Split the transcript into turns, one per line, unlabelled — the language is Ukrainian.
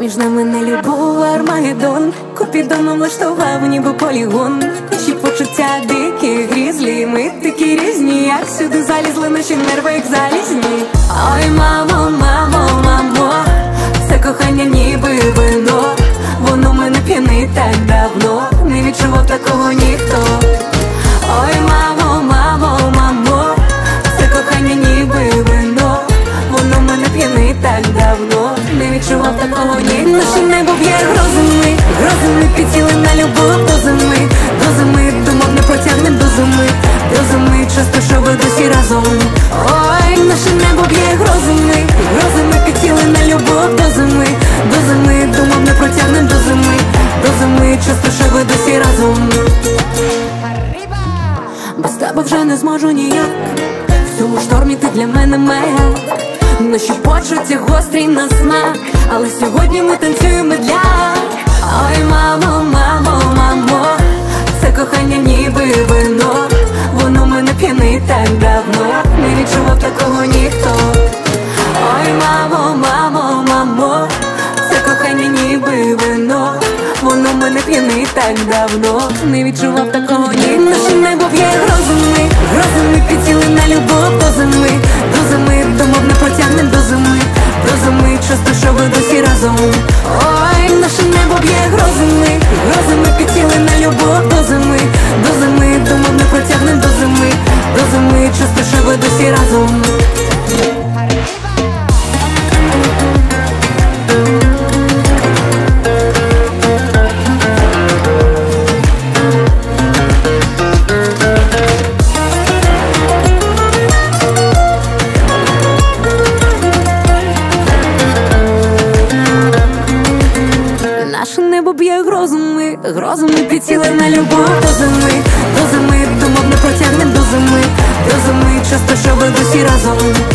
між нами не любов, а Армагеддон. Купідоном влаштував ніби полігон. Наші почуття дикі, грізлі, ми такі різні, як сюди залізли наші нерви, як залізні. Ой, мамо, мамо, мамо, це кохання ніби вино. Воно мене п'янить так давно, не відчував такого ніхто. Ой, мамо, мамо, мамо, це кохання ніби вино. Воно мене п'янить так давно, не відчував такого ніхто. Наше небо б'є грозами, грозами підсіли на любов до зими. До зими думок не протягнем до зими. До зими часто, що ви досі разом. Ой, наше небо б'є грозами, грозами підсіли на любов до зими. До зими думок не протягнем до зими. До зими часто, що ви досі разом. Без тебе вже не зможу ніяк, в цьому штормі ти для мене маяк. Наші почуття гострі на смак, але сьогодні ми танцюємо для. Ой, мамо, мамо, мамо, це кохання ніби вино. Воно мене п'янить так давно, не відчував такого ніхто. Ой, мамо, мамо, мамо, це кохання ніби вино. Воно мене п'янить так давно, не відчував такого ніхто. Наше небо б'є грозами, грозами підсіли на любов до зими. До зими думок не протягнем до зими. До зими часто, що ви досі разом. Ой, наше небо б'є грозами, грозами підсіли на любов до зими. До зими думок не протягнем до зими. До зими часто, що ви досі разом. Наше небо б'є грозами, грозами підсіли на любов до зими. До зими думок не протягнем до зими. До зими часто, що ви досі разом.